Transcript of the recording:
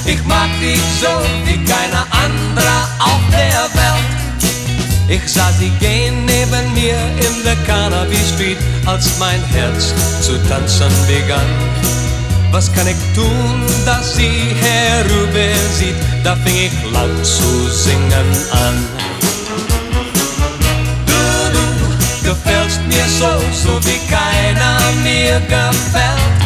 Ich mag dich so wie keiner anderer auf der Welt. Ich sah sie gehen neben mir in der Carnaby Street, als mein Herz zu tanzen begann. Was kann ich tun, dass sie herüber sieht? Da fing ich laut zu singen an. Du gefällst mir so wie keiner mir gefällt.